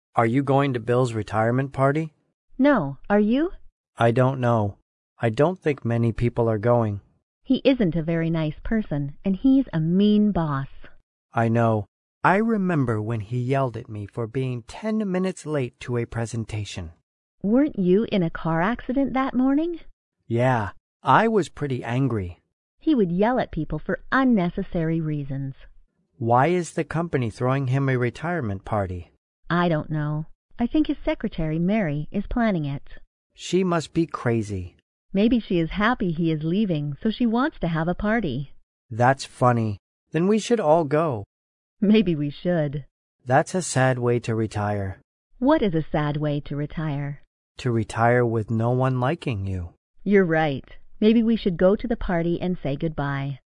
Are you going to Bill's retirement party? No, are you? I don't know. I don't think many people are going. He isn't a very nice person, and he's a mean boss. I know. I remember when he yelled at me for being 10 minutes late to a presentation. Weren't you in a car accident that morning? Yeah, I was pretty angry. He would yell at people for unnecessary reasons. Why is the company throwing him a retirement party? I don't know. I think his secretary, Mary, is planning it. She must be crazy. Maybe she is happy he is leaving, so she wants to have a party. That's funny. Then we should all go. Maybe we should. That's a sad way to retire. What is a sad way to retire? To retire with no one liking you. You're right. Maybe we should go to the party and say goodbye.